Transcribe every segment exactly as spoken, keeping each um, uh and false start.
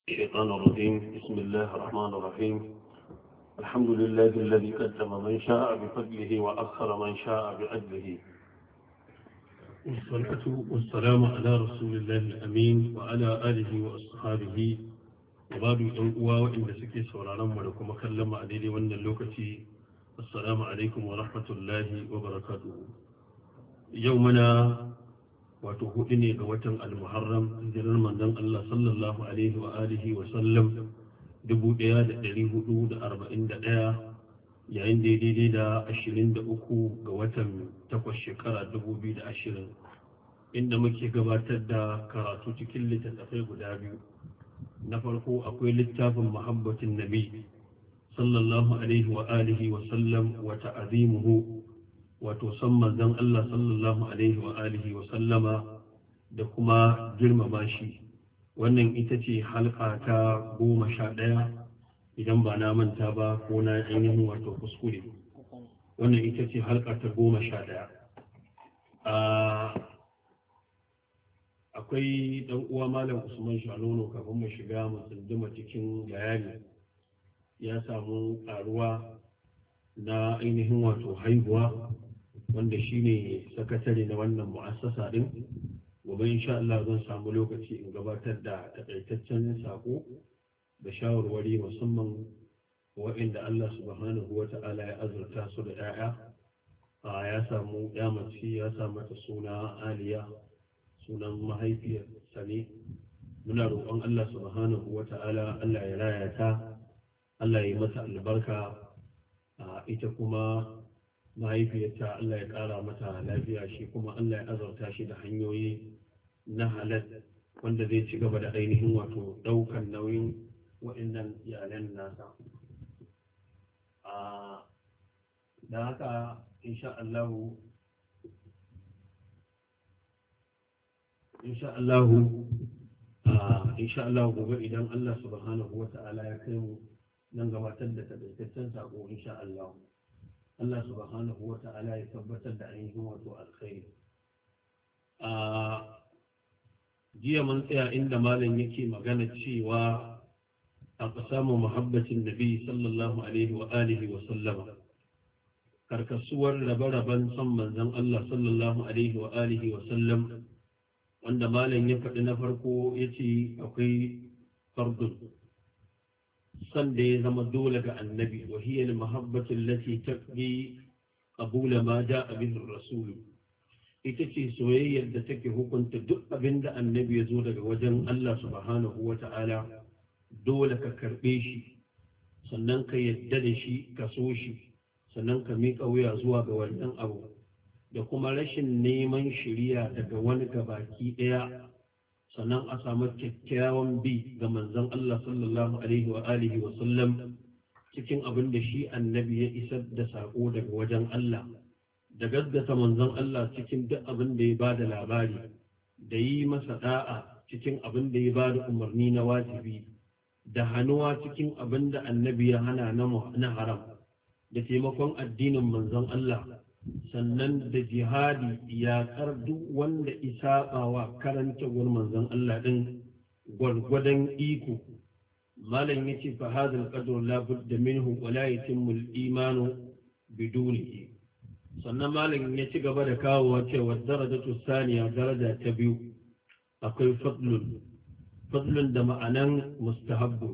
الشيطان الرجيم بسم الله الرحمن الرحيم الحمد لله الذي قدم من شاء بفضله وأخر من شاء بعدله والصلاة والسلام على رسول الله الأمين وعلى آله وأصحابه وبعد الأنقوى وإن سكي سورانا ولكم أكلم عليه وأن اللوكتي السلام عليكم ورحمة الله وبركاته يومنا wato hudu ne ga watan al-muharram hijirar manzon Allah sallallahu alaihi wa alihi wa sallam dubu ɗaya da ɗari hudu da arba'in da ɗaya yayin da daidai da ashirin da uku ga watan takwas shekara dubu biyu da ashirin inda muke gabatar da karatu cikin littattafai guda biyu na farko akwai littafin muhabbatin nabi sallallahu alaihi wa alihi wa sallam wa ta'azimuhu wato san manzon Allah sallallahu alaihi wa alihi wa sallama da kuma girmama shi wannan ita ce halka ta goma sha ɗaya idan ba na manta ba ko na ainihin wato kuskure wannan ita ce halka ta goma sha ɗaya akwai ɗan uwa malam usman shanono kafin mu shiga mu tsunduma cikin bayani ya samu ƙaruwa na ainihin wato haihuwa wanda shine sakatare na wannan mu'assasa din gobe insha Allah zan samu lokaci in gabatar da takaitaccen sako da shawarwari musamman waɗanda Allah subhanahu wata'ala ya azurta su da 'ya'ya a ya samu ya mace ya sa mata suna Aliya sunan mahaifiyar sane muna roƙon Allah subhanahu wata'ala Allah ya raya ta Allah ya yi mata albarka a ita kuma mahaifiyarta Allah ya ƙara mata lafiya shi kuma Allah ya azurta shi da hanyoyi na halal wanda zai ci gaba da ainihin wato ɗaukan nauyin waɗannan iyalan nasa. Da haka insha Allahu insha Allahu insha Allahu gobe idan Allah subhanahu wa ta'ala ya kai mu nan gabatar da taƙaitaccen sako insha Allahu. Allah subhanahu wa ta'ala ya tabbatar da ainihin wato alkhairi. A jiya mun tsaya inda malam yake magana cewa a samu muhabbatin nabi sallallahu alaihi wa alihi wa sallama karkasuwar rabe-raben son manzon Allah sallallahu alaihi wa alihi wa sallam wanda malam ya faɗi na farko yace akwai fardun san da ya zama dole ga annabi wa hiya al-mahabbatu allati taqdi qabul ma jaa bihi ar-rasul ita ce soyayyar da take hukunta duk abin da annabi ya zo daga wajen Allah subhanahu wata'ala dole ka karbe shi sannan ka yadda da shi ka so shi sannan ka miƙa wuya zuwa ga wannan abu da kuma rashin neman shiriya daga wani gabaki ɗaya sannan a samu kyakkyawan bi ga manzon Allah sallallahu alaihi wa alihi wa sallam cikin abin da shi annabi ya isar da sako daga wajen Allah da gaggata manzon Allah cikin duk abin da ya bada labari da yi masa da'a cikin abin da ya bada umarni na wajibi da hannuwa cikin abin da annabi ya hana na haram da taimakon addinin manzon Allah sannan da jihadi yaƙar duk wanda isaɓawa karanta wani manzon Allah ɗin gwargwadon iko malam ya ce fa hadal qadru la budda minhu wa la yatimmu al-imanu bidunihi sannan malam ya ci gaba da kawowa cewa darajatu saniya daraja ta biyu akwai fadlun fadlun da ma'anan mustahabbu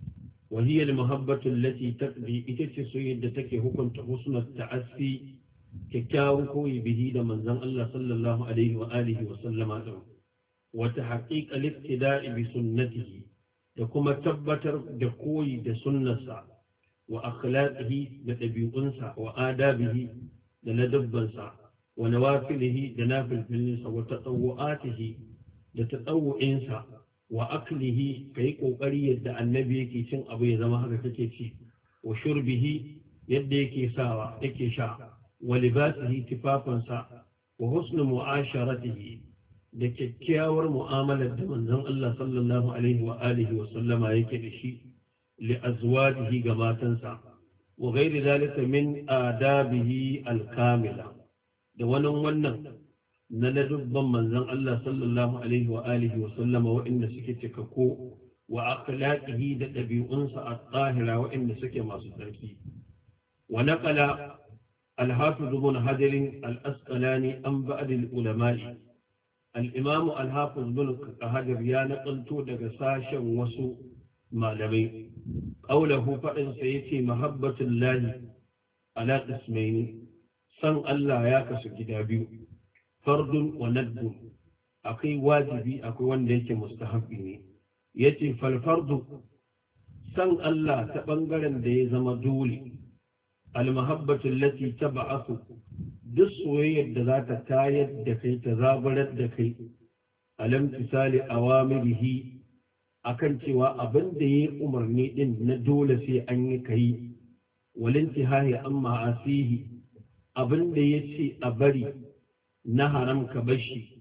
wa hiya al-muhabbatu allati taqdi ita ce soyayya da take hukunta husnul ta'assi kyakkyawan koyi bihi da manzon Allah sallallahu alaihi wa alihi wa sallama din wata haqiqa liqtida'i bi sunnatihi da kuma tabbatar da koyi da sunnarsa wa akhlaqihi da dabi'unsa wa adabihi da ladabbansa wa nawafilihi da nafilfilinsa wa tatawu'atihi da tatawu'insa wa aklihi kai kokari yadda annabi yake cin abu ya zama haka kake ci wa shurbihi yadda yake sawa yake sha ولباسه تفافنسا وحسن معاشرته da kyakkyawar mu'amalar da manzon Allah sallallahu alaihi wa alihi wa sallama yake da shi li azwajihi ga matansa wa ghairi zalika min adabihi al-kamila da wannan wannan na ladubban manzon Allah sallallahu alaihi wa alihi wa sallama waɗanda suke cikakko wa akhlaqihi da ɗabi'unsa at-tahira waɗanda suke masu tsarki wa naqala al-hafiz ibn hajar al-asqalani an ba'd al-ulama'i al-imam al-hafiz ibn hajar ya naqalto daga sashen wasu malamai qawluhu fadin sa yace mahabbatullahi ala qismaini san Allah ya kasu gida biyu fardun wa nadbun akwai wajibi akwai wanda yake mustahabbi ne yace fal fardu san Allah ta bangaren da ya zama dole al mahabbatu allati tab'athu duk soyayyar da za ta tayar da kai ta zabarar da kai alam tisali awamirihi akan cewa abin da yayi umarni din na dole sai an yi kai walintihai amma asihi abin da yace a bari na haram ka bashi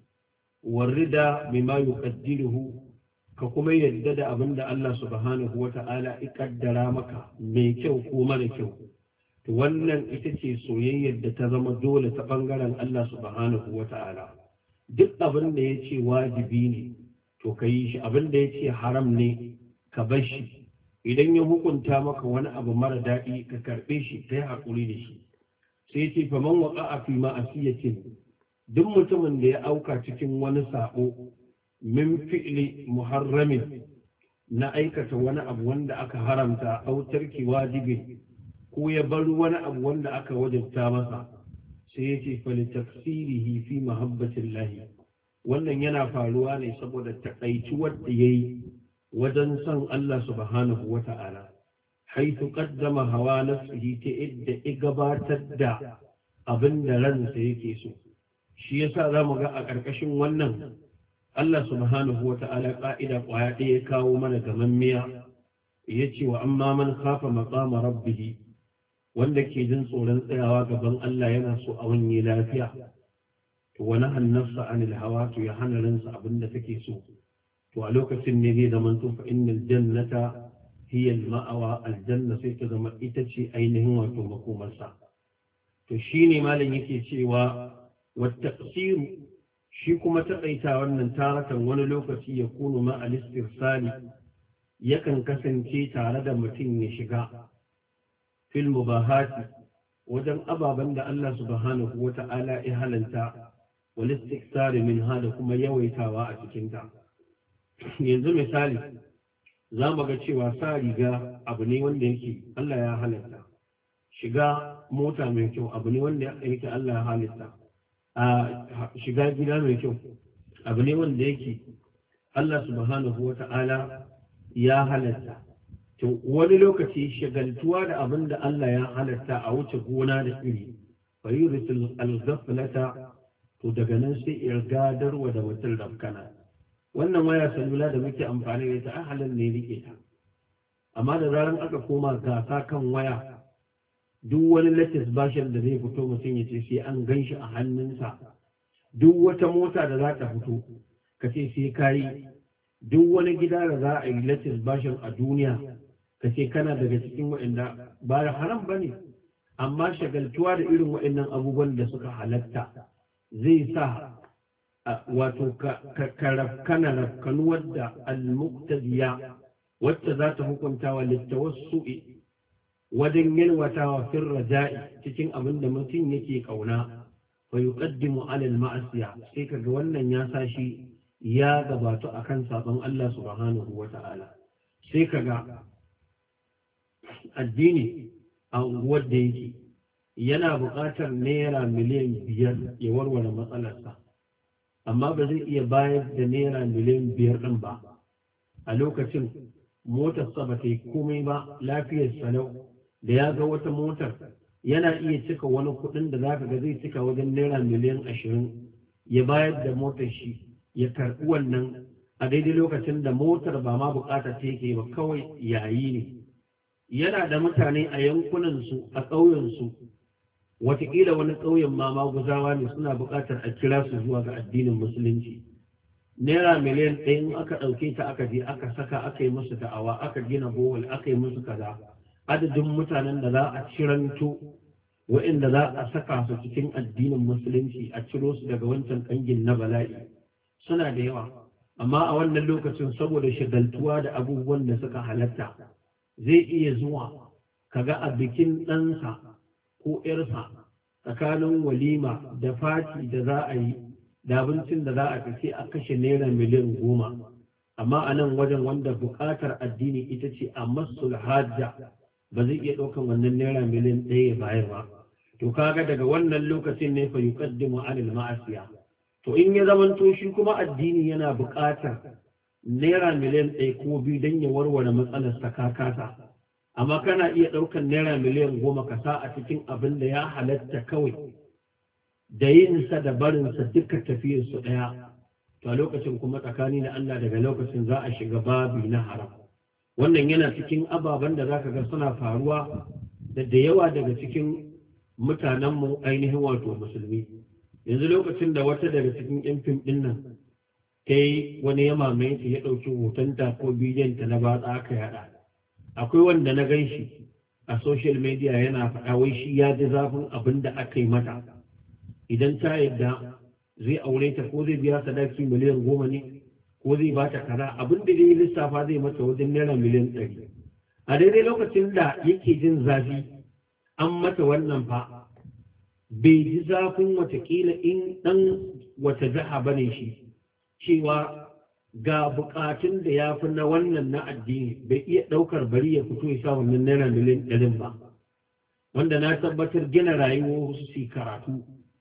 warida bima yuqaddiruhu ka kuma yadda da abin da Allah subhanahu wata'ala ya kaddara maka mai kyau ko mara kyau to wannan ita ce soyayyar da ta zama dole ta bangaren Allah subhanahu wata'ala duk abin da yace wajibi ne to ka yi shi abin da yace haram ne ka bar shi idan ya hukunta maka wani abu mara daɗi ka karɓe shi kai haƙuri da shi sai ce faman waqa'a fi ma'asiyatin duk mutumin da ya auka cikin wani sabo min fi'li muharramin na aikata wani abu wanda aka haramta au tarki wajibi ko ya bar wani abu wanda aka wajabta masa sai yace fali tafsirihi fi mahabbatillahi wannan yana faruwa ne saboda takaituwar da yayi wajen son Allah subhanahu wata'ala haythu qaddama hawa nafsihi ta idda igabatar da abin da ransa yake so shi yasa zamu ga a ƙarƙashin wannan Allah subhanahu wa ta'ala ƙa'ida ƙwaya ɗaya ya kawo mana gamammiya ya ce wa amma man kafa maƙama rabbihi wanda ke jin tsoron tsayawa gaban Allah yana so a wanye lafiya to wani hannarsa anil hawa to ya hana ransa abin da take so to a lokacin ne zai zama to fa innal jannata hiya al-ma'awa aljanna sai ta zama ita ce ainihin wato makomarsa to shine malam yake cewa wa taqsiru shi kuma taƙaita wannan tarakan wani lokaci ya kunu ma'al istirsali yakan kasance tare da mutum ya shiga fil mubahati wajen ababen da Allah subhanahu wa ta'ala ya halanta wal istiksari min hada kuma yawaitawa a cikin ta yanzu misali za mu ga cewa sa riga abu ne wanda yake Allah ya halanta shiga mota mai kyau abu ne wanda yake Allah ya halitta a shiga gida mai kyau abu ne wanda yake Allah subhanahu wa ta'ala ya halatta to wani lokaci shagaltuwa da abin da Allah ya halatta a wuce gona da iri fa yurisul al-ghaflata to daga nan sai irgadarwa da mutum rafkana wannan waya salula da muke amfani da ita a halin ne rike ta amma da zaran aka koma gasa kan waya duk wani latest bashin da zai fito mutum ya ce sai an gan shi a hannunsa duk wata mota da za ta fito ka ce sai kayi duk wani gida da za a yi latest bashin a duniya ka ce kana daga cikin waɗanda ba haram ba ne amma shagaltuwa da irin waɗannan abubuwan da suka halatta zai sa wato ka rafkana rafkanuwar da al-muqtadiya wacce za ta hukunta wa littawassu'i wajen yalwatawa fil raja'i cikin abin da mutum yake kauna fa yuqaddimu ala al-ma'asiya sai kaga wannan ya sashi ya gabato akan sabon Allah subhanahu wata'ala sai kaga addini a unguwar da yake yana buƙatar naira miliyan biyar ya warware matsalarsa amma ba zai iya bayar da naira miliyan biyar ɗin ba a lokacin motarsa ba ta yi komai ba lafiyar salau da ya ga wata motar yana iya cika wani kuɗin da zaka ga zai cika wajen naira miliyan ashirin ya bayar da motar shi ya karɓi wannan a daidai lokacin da motar ba ma buƙatar ta yake ba kawai yayi ne yana da mutane a yankunansu a ƙauyensu wataƙila wani ƙauyen ma maguzawa ne suna buƙatar a kira su zuwa ga addinin musulunci naira miliyan ɗaya in aka ɗauke ta aka je aka saka aka yi musu da'awa aka gina bohol aka yi musu kaza adadin mutanen da za a ciranto waɗanda za a saka su cikin addinin musulunci a ciro su daga wancan ƙangin na bala'i suna da yawa amma a wannan lokacin saboda shagaltuwa da abubuwan da suka halatta zai iya zuwa kaga a bikin ɗansa ko ‘yarsa tsakanin walima da fati da za a yi da abincin da za a fi a kashe naira miliyan goma amma a nan wajen wanda buƙatar addini ita ce a masul hajja ba zai iya ɗaukan wannan naira miliyan ɗaya ya bayar ba to kaga daga wannan lokacin ne fa yuqaddimu anil ma'asiya to in ya zamanto shi kuma addini yana buƙatar naira miliyan ɗaya ko biyu don ya warware matsalar sa ka kasa amma kana iya ɗaukar naira miliyan goma ka sa a cikin abin da ya halatta kawai da yinsa da barinsa duka tafiyarsu ɗaya to a lokacin kuma tsakani da Allah daga lokacin za a shiga babi na haram wannan yana cikin ababen da zaka ga suna faruwa da da yawa daga cikin mutanenmu ainihin wato musulmi yanzu lokacin da wata daga cikin yan fim ɗin nan ta yi wani ya mamaye ta ya ɗauki hotonta ko bidiyonta na batsa aka yaɗa akwai wanda na gan shi a social media yana faɗa wai shi ya ji zafin abin da aka yi mata idan ta yadda zai aure ta ko zai biya sadaki miliyan goma ne ko zai ba ta kaza abin da zai lissafa zai mata wajen naira miliyan ɗari a daidai lokacin da yake jin zafi an mata wannan fa bai ji zafin watakila in ɗan wata jiha ba ne shi cewa ga bukatun da ya fi na wannan na addini bai iya ɗaukar bari ya fito ya sa wannan naira miliyan ɗarin ba wanda na tabbatar gina rayuwa wasu su karatu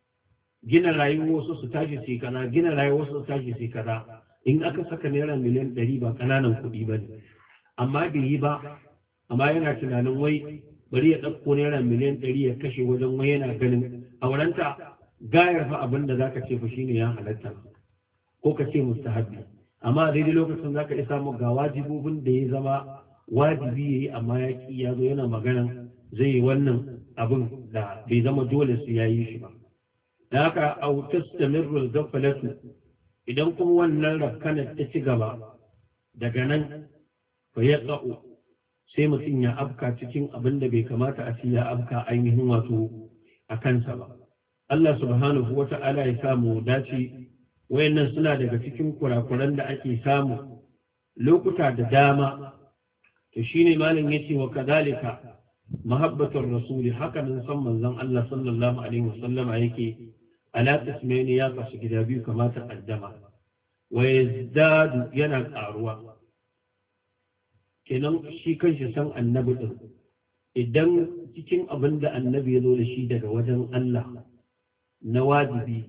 gina rayuwa wasu su tashi su kaza gina rayuwa wasu su tashi su kaza in aka saka naira miliyan ɗari ba ƙananan kuɗi ba ne amma bai yi ba amma yana tunanin wai bari ya ɗauko naira miliyan ɗari ya kashe wajen wai yana ganin aurenta gayar fa abin da zaka ce fa shine ya halatta ko ka ce mustahabi amma daidai lokacin za ka iya samu ga wajibobin da ya zama wajibi ya yi amma ya ki ya zo yana magana zai yi wannan abin da bai zama dole su ya yi shi ba da haka au tastamirru al-ghaflatu idan kuma wannan rakkanar ta ci gaba daga nan fa yaqa'u sai mutum ya afka cikin abin da bai kamata a ce ya afka ainihin wato a kansa ba Allah subhanahu wata'ala ya samu dace wayannan suna daga cikin kurakuran da ake samu lokuta da dama to shine malam yace wa kadalika mahabbatur rasuli haka nan san manzon Allah sallallahu alaihi wasallam yake ala tasmini ya kasu gida biyu kamar ta kaddama wa yazdadu yana karuwa kenan shi kanshi san annabi din idan cikin abin da annabi ya zo da shi daga wajen Allah na wajibi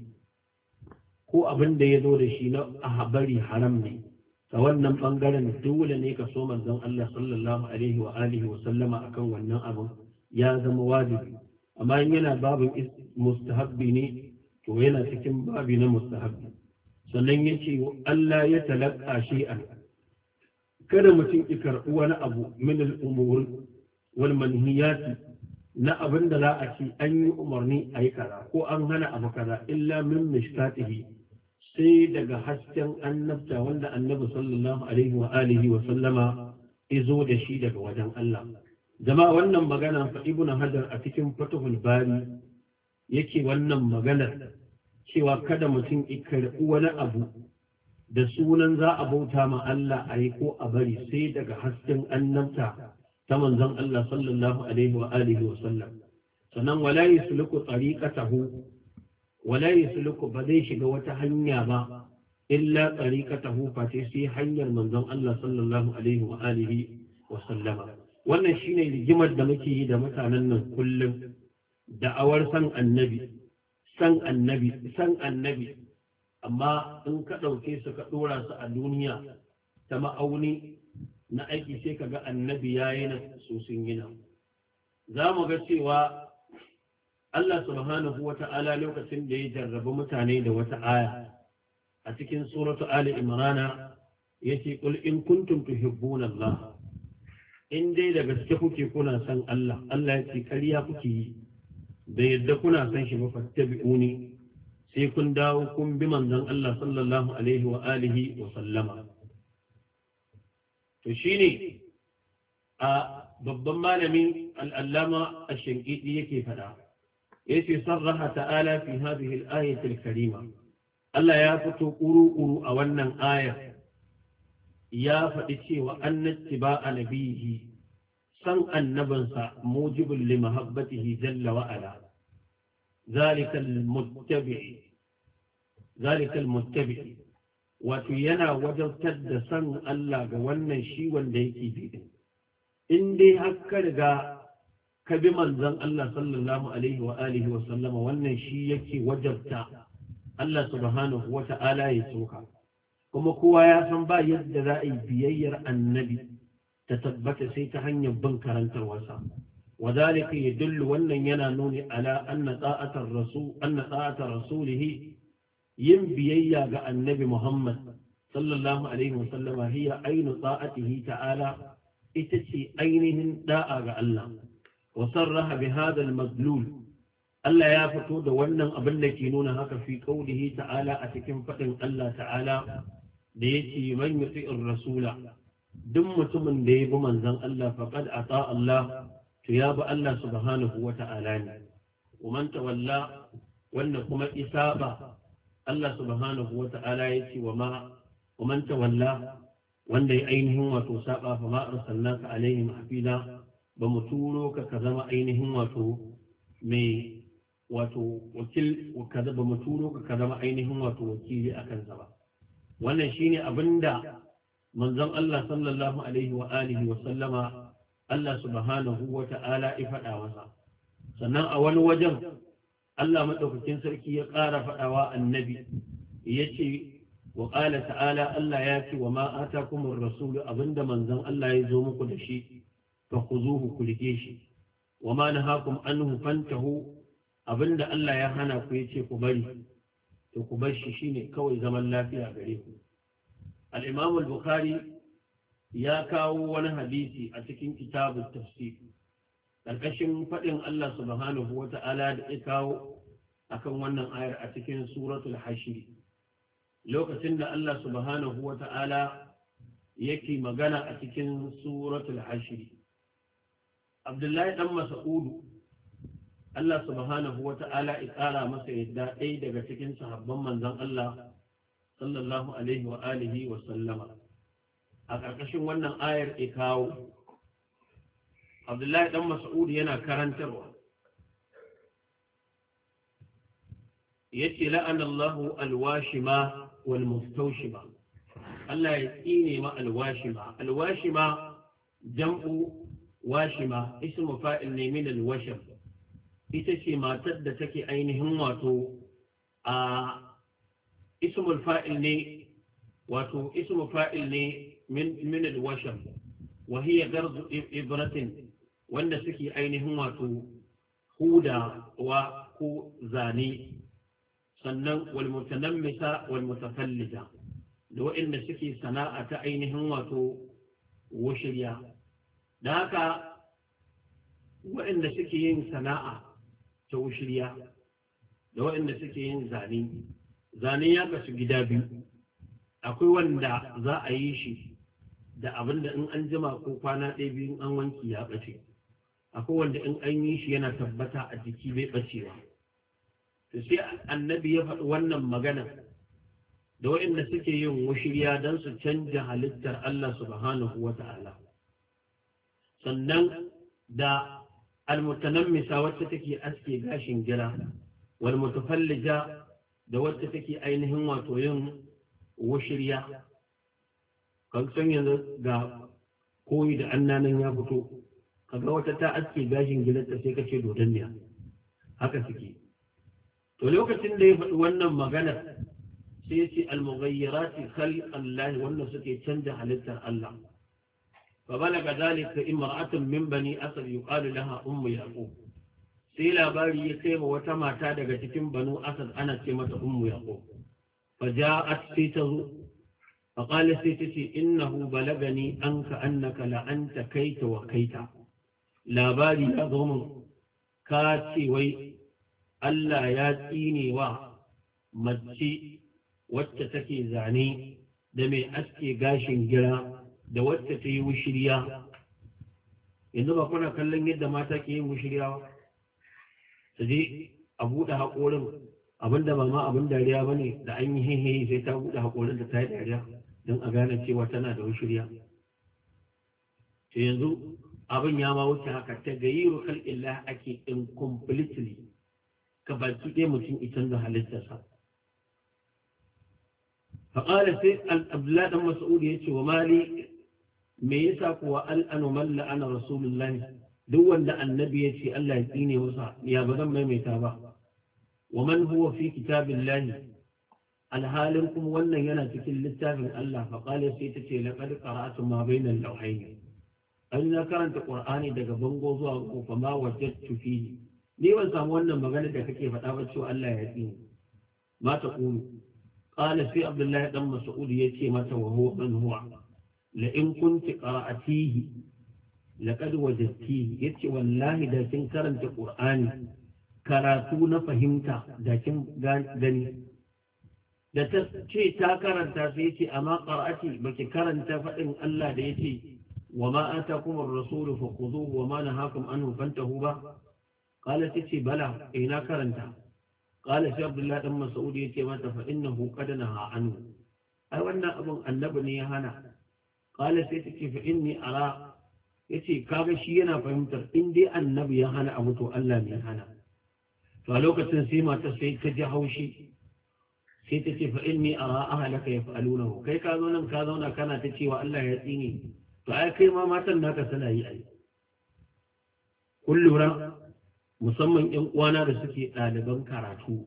ko abin da ya zo da shi na ahabari haram ne ta wannan bangaren dole ne ka so manzon Allah sallallahu alaihi wa alihi wa sallama akan wannan abin ya zama wajibi amma in yana babin mustahabbi ne to yana cikin babi na mustahabbi sannan yace Allah ya talaka shay'an kada mutum ya karɓi wani abu min al-umur wal manhiyat na abin da za a ci an yi umarni a yi kaza ko an hana abu kaza illa min mishkatihi sai daga hasken annabta wanda annabi sallallahu alaihi wa alihi wa sallama izo da shi daga wajen Allah jama'a wannan magana fa ibn hajar a cikin fatuhul bari yake wannan maganar cewa kada mutum ya karɓi wani abu da sunan za a bauta ma Allah a yi ko a bari sai daga hasken annabta ta manzon Allah sallallahu alaihi wa alihi wa sallam sannan wala yusluku tariqatahu wala yusluku ba zai shiga wata hanya ba illa tariqatahu fa sai hanyar manzon Allah sallallahu alaihi wa alihi wa sallama wannan shine rigimar da muke yi da mutanen nan kullum da'awar san annabi san annabi san annabi amma in ka ɗauke su ka ɗora su a duniya ta ma'auni na aiki sai ka ga annabi ya yi na su sun yi nan za mu ga cewa Allah subhanahu wa ta'ala lokacin da ya jarraba mutane da wata aya a cikin suratu Ali Imrana yace qul in kuntum tuhibbuna Allah in dai da gaske kuke kuna san Allah Allah yace ƙarya kuke yi da yadda kuna san shi ba fattabi'uni sai kun dawo kun bi manzon Allah sallallahu alaihi wa alihi wa sallama to shine a babban malami al-allama ash-shinqiti yake fada yace sarraha ta'ala fi hadhihi al-ayati al-karima Allah ya fito kuru-kuru a wannan aya ya faɗi cewa annati ba a nabihi san annabinsa mujibul li mahabbatihi jalla wa ala zalika al-muttabi zalika al-muttabi wato yana wajabtar da san Allah ga wannan shi wanda yake bi in dai har ka riga ka bi manzon Allah sallallahu alaihi wa alihi wa sallama wannan shi yake wajabta Allah subhanahu wa ta'ala ya soka kuma kowa ya san ba yadda za a yi biyayyar annabi ta tabbata sai ta hanyar bin karantarwarsa وذلك يدل wannan yana nuni ala anna ta'atar rasul anna ta'atar rasulihi yin biyayya ga annabi Muhammad sallallahu alaihi wa sallama hiya ainu ta'atihi ta'ala ita ce ainihin da'a ga Allah wa sarraha bi hadha al-madlul Allah ya fito da wannan abin da ke nuna haka fi qaulihi ta'ala a cikin fadin Allah ta'ala da yake man yuti'ir rasula duk mutumin da ya bi manzon Allah faqad ata Allah to ya bi Allah subhanahu wa ta'ala ne wa man tawalla wanda kuma isaba Allah subhanahu wa ta'ala yace wa ma wa man tawalla wanda ya ainihin wato saba fa ma arsalnaka alaihim hafida ba mu turo ka ka zama ainihin wato mai wato wakil kaza ba mu turo ka ka zama ainihin wato wakili akan sa ba wannan shine abinda manzon Allah sallallahu alaihi wa alihi wa sallama Allah subhanahu wa ta'ala ya faɗa masa sannan a wani wajen Allah madaukakin sarki ya ƙara faɗawa annabi yace wa qala ta'ala Allah ya ce wa ma atakumur rasul abinda manzon Allah ya zo muku da shi fa khuzuhu kulike shi wa ma nahakum anhu fantahu abinda Allah ya hana ku yace ku bari to ku bar shi shine kawai zaman lafiya gare ku al-Imam al-Bukhari ya kawo wani hadisi a cikin kitabut tafsir karkashin fadin Allah subhanahu wata'ala da ya kawo akan wannan ayar a cikin suratul hashr lokacin da Allah subhanahu wata'ala yake magana a cikin suratul hashr Abdullahi dan Mas'ud Allah subhanahu wata'ala ya tsara masa yadda ɗaya daga cikin sahabban manzon Allah sallallahu alaihi wa alihi wa sallama a ƙarƙashin wannan ayar ya kawo Abdullahi dan Mas'ud yana karantarwa yace la'anallahu alwashima wal mustawshima Allah ya tsine ma alwashima alwashima jam'u washima ismu fa'il ne min alwashim ita ce matar da take ainihin wato a ismul fa'il ne wato ismu fa'il ne min min alwashim wa hiya garzu ibratin wanda suke ainihin wato huda wa ko zane sannan wal mutanammisa wal mutafallija da waɗanda suke sana'a ta ainihin wato washiriya da haka waɗanda suke yin sana'a ta washiriya da waɗanda suke yin zane zane ya kasu gida biyu akwai wanda za a yi shi da abinda in an jima ko kwana ɗaya biyu an wanki ya ɓace akwai wanda in an yi shi yana tabbata a jiki bai ɓacewa to sai annabi ya faɗi wannan magana da waɗanda suke yin washiriya don su canja halittar Allah subhanahu wa ta'ala sannan da almutanammisa wacce take aske gashin gira wal mutafallija da wacce take ainihin wato yin washiriya kan san yanzu ga koyi da annanan ya fito kaga wata ta aske gashin girarta sai kace dodanniya haka suke to lokacin da ya faɗi wannan maganar sai ya ce al-mughayyirati khalq Allah wanda suke canja halittar Allah fa balaga dalika imra'atun min bani asad yuqalu laha ummu yaqub sai labari ya kai wa wata mata daga cikin banu asad ana ce mata ummu yaqub fa ja'at sai ta zo fa qala sai ta ce innahu balagani anka annaka la anta kaita wa kaita labari ya zo mun ka ce wai Allah ya tsine wa mace wacce take zane da mai aske gashin gira da wacce ta yi wushiriya yanzu ba kuna kallon yadda mata ke yin wushiriya ba su je a buɗe haƙorin abinda ba ma abin dariya ba ne da an yi hehe sai ta buɗe haƙorin da ta yi dariya don a gane cewa tana da shirya to yanzu abin ya ma wuce haka ta gayiru khalqillah ake in completely ka baki ɗaya mutum itan da halittarsa faƙala sai abdullahi dan mas'ud ya ce wa mali me yasa kuwa al'anu man la'ana rasulullahi duk wanda annabi ya ce Allah ya tsine masa ya ba zan maimaita ba wa man huwa fi kitabillahi alhalin kuma wannan yana cikin littafin Allah faƙala sai ta ce laqad qara'tu ma bainal lawhayn an na karanta qur'ani daga bango zuwa kofa ma wajadtu fihi ni ban samu wannan magana da kake faɗa ba cewa Allah ya tsine ma ta qulu qala sai abdullahi dan mas'ud yace mata wa huwa man huwa la in kunti qara'atihi laqad wajadtihi yace wallahi da kin karanta qur'ani karatu na fahimta da kin gani da ta ce ta karanta sai yace amma qara'ati baki karanta faɗin Allah da yace وما آتاكم الرسول فخذوه وما نهاكم عنه فانتهوا به قالت تتي بلى إينا كرنتا قال سي عبد الله بن مسعود يتي مات فإنه قد نهى عنه أي وانا أبن النبني هنا قال سي تتي فإني أرى يتي كاغا شينا فهمتر إن دي النبي هنا أبوتو ألا من هنا فلوكة سيما تسي تجحوشي سي تتي فإني أرى أهلك يفعلونه كي كاذونا كاذونا كان تتي وألا يتيني to ai kai ma matan naka suna yi ai kun lura musamman ƴan uwana da suke ɗaliban karatu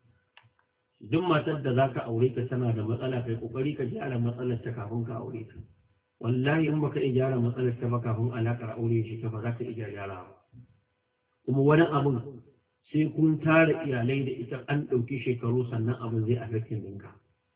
duk matar da zaka aure ka tana da matsala kai kokari ka gyara matsalar ta kafin ka aure ta wallahi in baka iya gyara matsalar ta ba kafin alakar aure shi ka ba za ka iya gyara ba kuma wani abun sai kun tara iyalai da ita an ɗauki shekaru sannan abin zai affecting ɗinka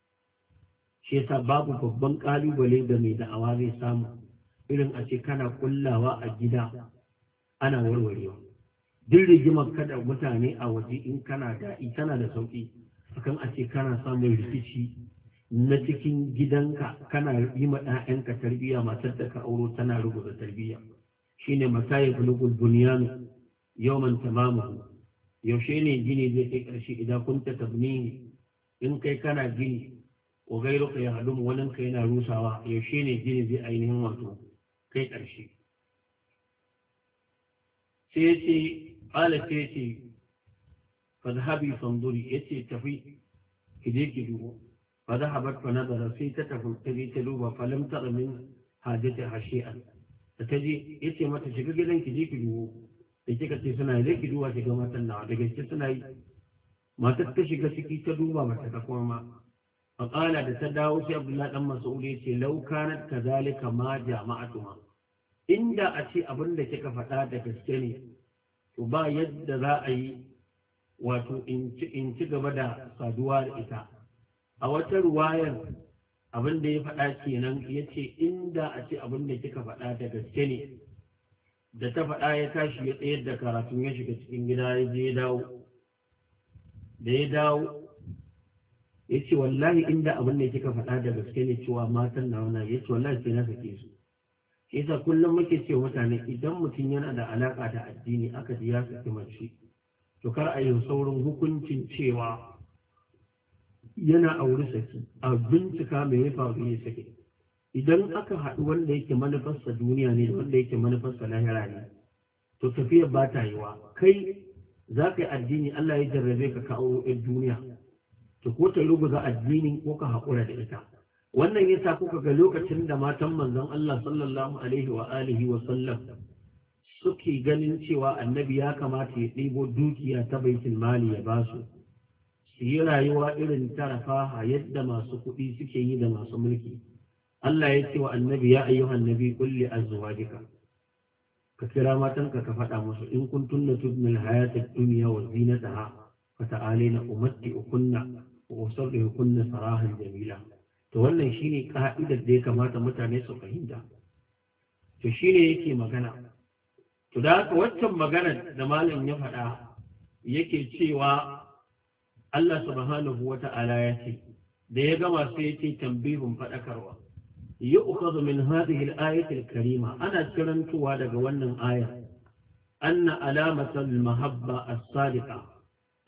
shi yasa babu babban ƙalubale da mai da'awa zai samu irin a ce kana kullawa a gida ana warwarewa duk rigimar kada mutane a waje in kana da'i tana da sauƙi akan a ce kana samun rikici na cikin gidanka kana yi ma ɗayanka tarbiyya matar da ka auro tana rubuta tarbiyya shine matayi bulugul bunyan yawman tamamu yaushe ne gini zai kai ƙarshe idan kun ta tabni in kai kana gini wa gairuka ya haɗu waninka yana rusawa yaushe ne gini zai ainihin wato kai ƙarshe sai ya ce ƙala sai ya ce fadhabi fanduri ya ce tafi ki je ki dubo fadhabat fa nazara sai ta tafi ta je ta duba falam tara min hajjata hashi'an da ta je ya ce mata shiga gidan ki je ki dubo da kika ce suna yi ki duba ki ga matan nawa da gaske suna yi matar ta shiga ciki ta duba mata ta kuma ma فقال da ta dawo sai Abdullahi dan Mas'ud yace law kanat kadhalika ma jama'atuha inda a ce abin da kika faɗa da gaske ne to ba yadda za a yi wato in ci in ci gaba da saduwa da ita a wata ruwayar abin da ya faɗa kenan yace inda a ce abin da kika faɗa da gaske ne da ta faɗa ya tashi ya tsayar da karatun ya shiga cikin gida ya je ya dawo da ya dawo ya ce wallahi inda abin da kika faɗa da gaske ne cewa matan na wana ya ce wallahi sai na sake su yasa kullum muke ce mutane idan mutum yana da alaƙa da addini aka ji ya saki mace to kar a yi saurin hukuncin cewa yana aure saki a bincika me ya faru ya sake idan aka haɗu wanda yake manufarsa duniya ne wanda yake manufarsa lahira ne to tafiyar ba ta yiwa kai za ka yi addini Allah ya jarrabe ka kawo ɗan duniya to ko ta rubuta addinin ko ka haƙura da ita wannan yasa kuka ga lokacin da matan manzon Allah sallallahu alaihi wa alihi wa sallam suke ganin cewa annabi ya kamata ya ɗebo dukiya ta baitul mali ya ba su su yi rayuwa irin ta rafaha yadda masu kuɗi suke yi da masu mulki Allah ya ce wa annabi ya ayyuhan nabi qul li azwajika ka kira matanka ka faɗa musu in kuntunna tudnil hayatad dunya wa zinataha fata'alina umatti'ukunna wa usarrihukunna sarahan jamila to wannan shine ka'idar da ya kamata mutane su fahimta to shine yake magana to da haka waccan magana da malam ya faɗa yake cewa Allah subhanahu wata'ala ya ce da ya gama sai ya ce tambihun faɗakarwa yu'khadhu min hadhihi al-ayati al-karima ana kirantuwa daga wannan aya anna alamatal mahabba as-sadiqa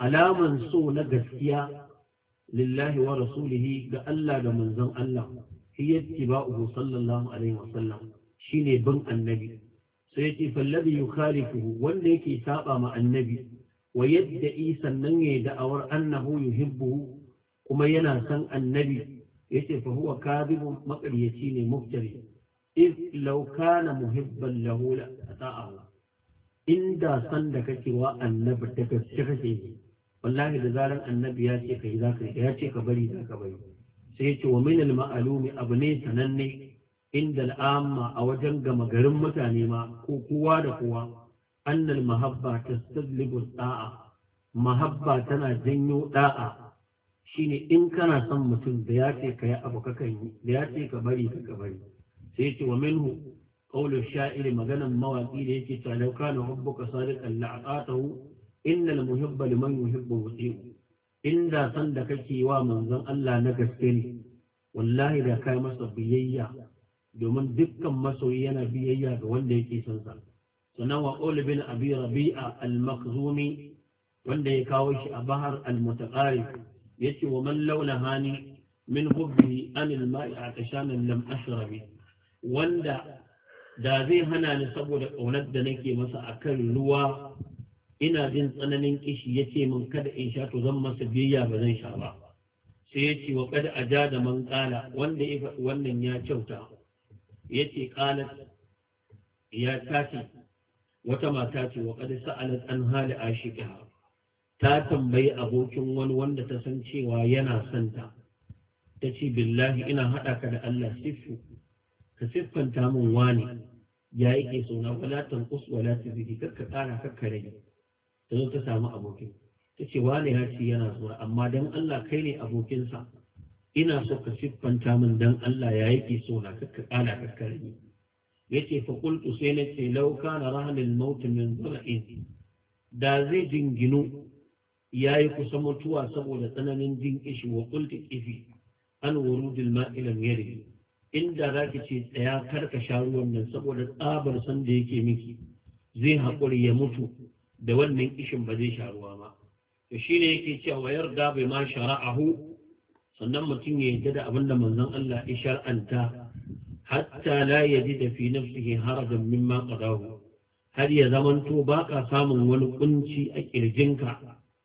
alaman so na gaskiya lillahi wa rasulihi ga Allah da manzon Allah hiya ittiba'uhu sallallahu alaihi wasallam shine bin annabi sai yace fallabi yukhalifuhu wanda yake saba ma annabi wa yadda'i sannan yayi da'awar annahu yuhibbuhu kuma yana san annabi yace fa huwa kadhibun maqriyaci ne muftari iz law kana muhibban lahu la ata'ahu inda san da kake wa annabi da gaske kake wallahi da zaran annabi ya ce kai zaka ya ce ka bari zaka bari sai yace wa min al ma'lumi abu ne sananne inda al'amma a wajen gama garin mutane ma ko kowa da kowa annal mahabba tastadlibu da'a mahabba tana janyo da'a shine in kana son mutum da ya ce ka yi abu kakan yi da ya ce ka bari ka bari sai ce wa minhu qawlu sha'iri maganan mawaki da yake ta law kana hubbuka sadiqan la'atahu innal muhibba liman yuhibbu wasi'u inda san da kake wa manzon Allah na gaske ne wallahi da kai masa biyayya domin dukkan masoyi yana biyayya ga wanda yake son sa sannan wa qawlu bin abi rabi'a al-makhzumi wanda ya kawo shi a bahar al-mutaqarib yace wa man launa hani min hubbi anil ma'i atashanan lam ashrabi wanda da zai hana ni saboda kaunar da nake masa akan ruwa ina jin tsananin kishi yace min kada in sha to zan masa biyayya ba zan sha ba sai yace wa qad ajada man qala wanda ya faɗi wannan ya kyauta yace qalat ya tace wata mata ce wa qad sa'alat an hali ashiqiha ta tambayi abokin wani wanda ta san cewa yana santa ta ce billahi ina haɗa ka da Allah siffu ka siffanta min wani ya yake so na wala tanqus wala tazidi kakka ƙara kakka rage ta zo ta samu abokin ta ce wani ya ce yana so amma dan Allah kai ne abokinsa ina so ka siffanta min dan Allah ya yake so na kakka ƙara kakka rage yace fa qultu sai na ce law kana rahnil maut min dhul'in da zai jinginu ya yi kusa mutuwa saboda tsananin jin ishi wa kulti kifi an wurudil ma'ilam yare inda za ki ce tsaya karka sha ruwan nan saboda tsabar san da yake miki zai haƙuri ya mutu da wannan kishin ba zai sha ruwa ba to shi ne yake cewa yarda bai ma shara'ahu sannan mutum ya yarda da abin da manzon Allah ya shar'anta hatta la yaji da fi nafsihi harajan mimma qadahu har ya zamanto baka samun wani kunci a kirjinka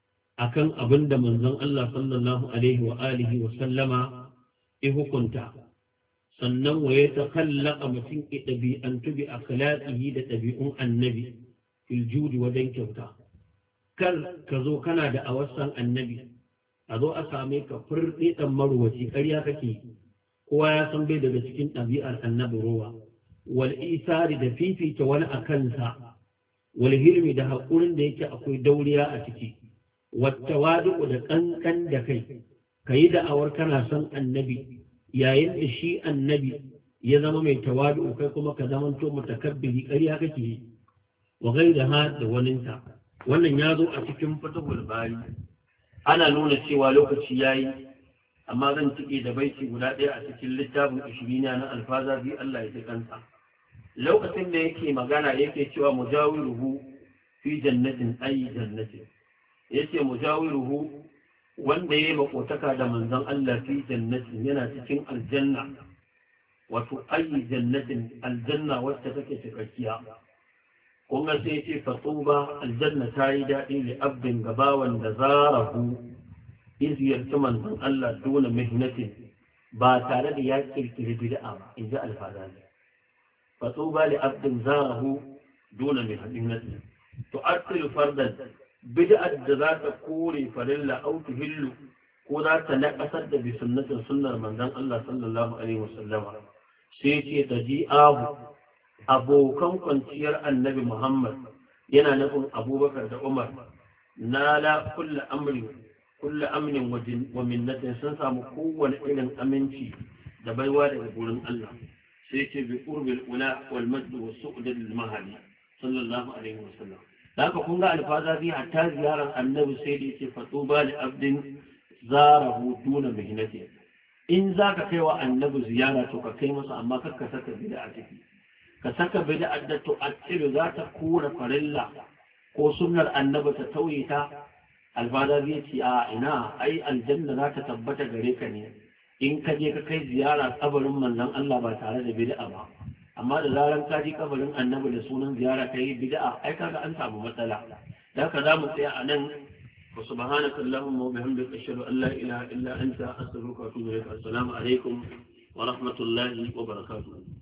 akan abin da manzon Allah sallallahu alaihi wa alihi wa sallama ya hukunta sannan wa ya takallaka mutum ya ɗabi'antu bi akhlaqihi da ɗabi'un annabi fil judi wajen kyauta kar ka zo kana da awasan annabi a zo a same ka furɗe ɗan marwaci ƙarya kake kowa ya san bai daga cikin ɗabi'ar annabi rowa wal isari da fifita wani a kansa wal hilmi da haƙurin da yake akwai dauriya a ciki wattawadu da kankan da kai kayi da'awar kana son annabi yayin da shi annabi ya zama mai tawadu kai kuma ka zama to mutakabbiri ƙarya kake yi wa gairaha da waninta wannan ya zo a cikin fatahul bari ana nuna cewa lokaci yayi amma zan cike da baiti guda ɗaya a cikin littafin ishirina na alfaza bi Allah ya ji kansa lokacin da yake magana yake cewa mujawiruhu fi jannatin ayi jannatin yace mujawiruhu wanda yayi makotaka da manzon Allah fi jannatin yana cikin aljanna wato ayi jannatin aljanna wacce take cikakkiya kuma sai yace fatuba aljanna tayi dadi li abdin gabawan da zarahu iziyarta manzon Allah dole mihnatin ba tare da ya kirkiri bid'a ba inji alfazani fatuba li abdin zarahu dole mihnatin tu'attilu fardan bid'ar da za ta kore farilla au tuhillu ko za ta naƙasar da bi sunnatin sunnar manzon Allah sallallahu alaihi wasallam sai ce taji'ahu abokan kwanciyar annabi Muhammad yana nufin Abubakar da Umar nala kullu amrin kullu amnin wa minnatin sun samu kowane irin aminci da baiwa daga gurin Allah sai ce bi qurbil ula wal majd wa su'd al mahali sallallahu alaihi wasallam haka kun ga alfazazi hatta ziyarar annabi sai da yake fatuba li abdin zarahu duna mihnati in zaka kai wa annabi ziyara to ka kai masa amma kar ka saka bid'a a ciki ka saka bid'a da to attibi za ta kura farilla ko sunnar annabi ta tauye ta alfazazi ya ce a ina ai aljanna za ta tabbata gare ka ne in ka je ka kai ziyara kabarin manzon Allah ba tare da bid'a ba amma da zaran ka je kabarin annabi da sunan ziyara kai bid'a ai kaga an samu matsala da haka za mu tsaya a nan wa subhanaka allahumma wa bihamdika ashhadu an la ilaha illa anta astaghfiruka wa atubu ilaik assalamu alaikum wa rahmatullahi wa barakatuh